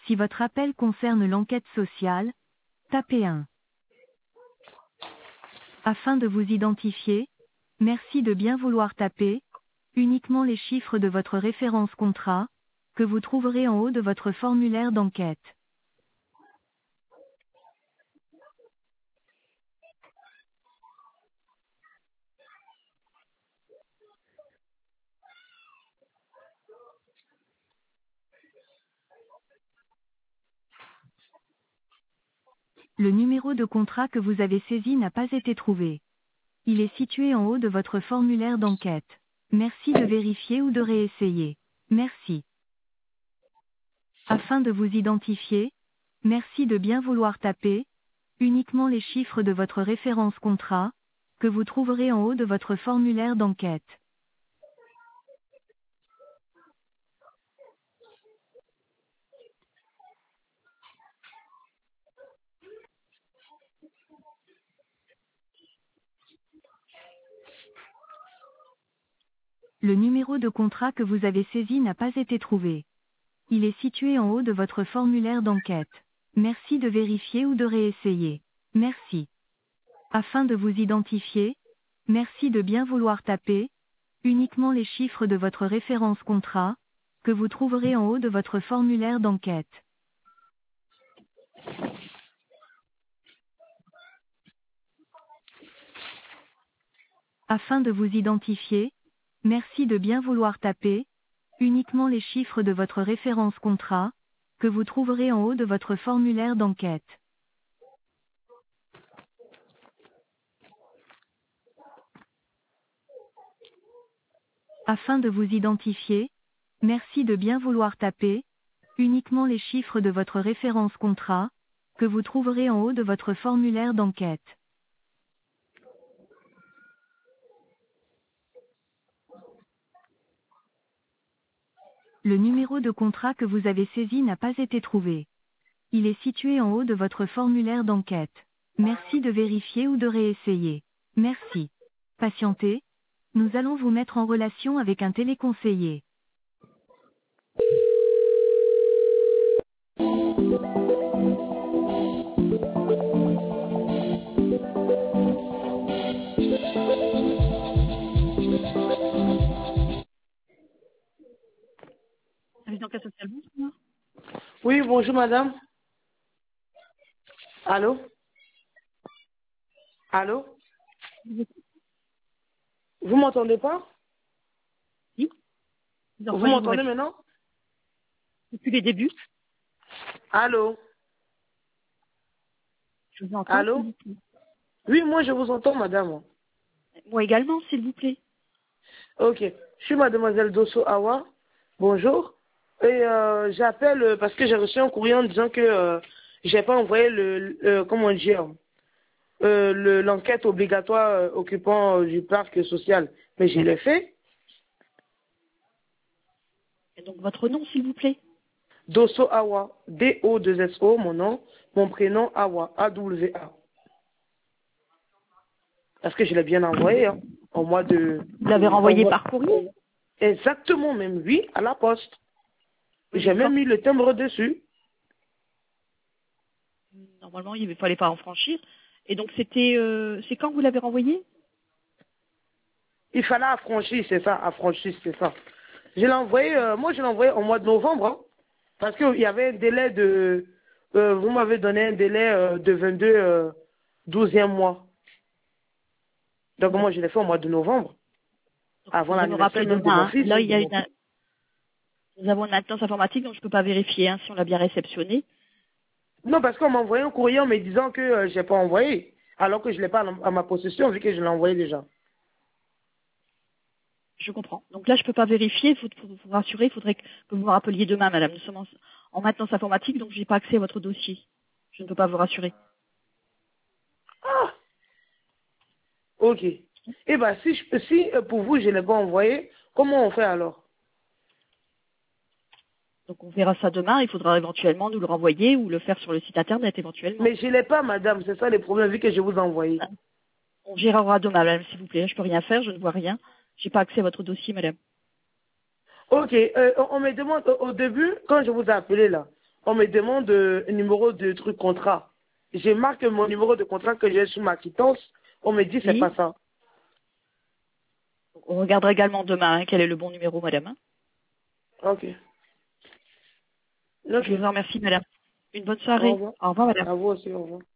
Si votre appel concerne l'enquête sociale, tapez 1. Afin de vous identifier, merci de bien vouloir taper uniquement les chiffres de votre référence contrat, que vous trouverez en haut de votre formulaire d'enquête. Le numéro de contrat que vous avez saisi n'a pas été trouvé. Il est situé en haut de votre formulaire d'enquête. Merci de vérifier ou de réessayer. Merci. Afin de vous identifier, merci de bien vouloir taper uniquement les chiffres de votre référence contrat, que vous trouverez en haut de votre formulaire d'enquête. Le numéro de contrat que vous avez saisi n'a pas été trouvé. Il est situé en haut de votre formulaire d'enquête. Merci de vérifier ou de réessayer. Merci. Afin de vous identifier, merci de bien vouloir taper uniquement les chiffres de votre référence contrat, que vous trouverez en haut de votre formulaire d'enquête. Afin de vous identifier, merci de bien vouloir taper uniquement les chiffres de votre référence contrat, que vous trouverez en haut de votre formulaire d'enquête. Afin de vous identifier, merci de bien vouloir taper uniquement les chiffres de votre référence contrat, que vous trouverez en haut de votre formulaire d'enquête. Le numéro de contrat que vous avez saisi n'a pas été trouvé. Il est situé en haut de votre formulaire d'enquête. Merci de vérifier ou de réessayer. Merci. Patientez. Nous allons vous mettre en relation avec un téléconseiller. Service d'enquête sociale, bonjour. Oui, bonjour madame. Allô? Allô? Vous m'entendez pas? Oui, vous Vous envoyez vos m'entendez réponses maintenant? depuis les débuts. Allô? Je vous entends, s'il Allô? vous plaît. Oui, moi je vous entends madame. Moi également, s'il vous plaît. Ok, je suis mademoiselle Dosso Awa. Bonjour. Et j'appelle parce que j'ai reçu un courrier en disant que j'ai pas envoyé comment dire, l'enquête obligatoire occupant du parc social. Mais je l'ai fait. Et donc votre nom, s'il vous plaît. Dosso Awa. D-O-2-S-O, mon nom. Mon prénom Awa. A-W-A. Parce que je l'ai bien envoyé, hein, au mois de... Vous l'avez au renvoyé mois- par courrier. Exactement, même, oui, à la poste. Oui, J'ai mais même mis le timbre dessus. normalement, il ne fallait pas en franchir. Et donc c'était, c'est quand vous l'avez renvoyé? Il fallait affranchir, c'est ça, affranchir, c'est ça. Je l'ai envoyé, moi je l'ai envoyé au mois de novembre, hein, parce qu'il y avait un délai de... vous m'avez donné un délai de 22 12e mois. Donc moi je l'ai fait au mois de novembre, Donc il avant faudrait me l'anniversaire rappeler même de mon demain, hein. fils. Là, nous avons une maintenance informatique, donc je ne peux pas vérifier hein, si on l'a bien réceptionné. Non, parce qu'on m'a envoyé un courrier en me disant que j'ai pas envoyé, alors que je l'ai pas à ma possession, vu que je l'ai envoyé déjà. Je comprends. Donc là, je ne peux pas vérifier. Il faut vous rassurer. Il faudrait que vous me rappeliez demain, madame. Nous sommes en maintenance informatique, donc je n'ai pas accès à votre dossier. Je ne peux pas vous rassurer. Ah, ok. Eh ben, si pour vous, je ne l'ai pas envoyé, comment on fait alors? Donc on verra ça demain. Il faudra éventuellement nous le renvoyer ou le faire sur le site internet éventuellement. Mais je ne l'ai pas, madame, c'est ça le problème, vu que je vous ai envoyé. On gérera demain, madame, s'il vous plaît. Je peux rien faire. Je ne vois rien. Je n'ai pas accès à votre dossier, madame. Ok, on me demande au début, quand je vous ai appelé là, on me demande un numéro de truc contrat. Je marque mon numéro de contrat que j'ai sur ma quittance. On me dit c'est Oui. pas ça. On regardera également demain quel est le bon numéro, madame. Ok. Je Ok. vous en remercie, madame. Une bonne Au soirée. revoir. Au revoir, madame. À vous aussi, au revoir.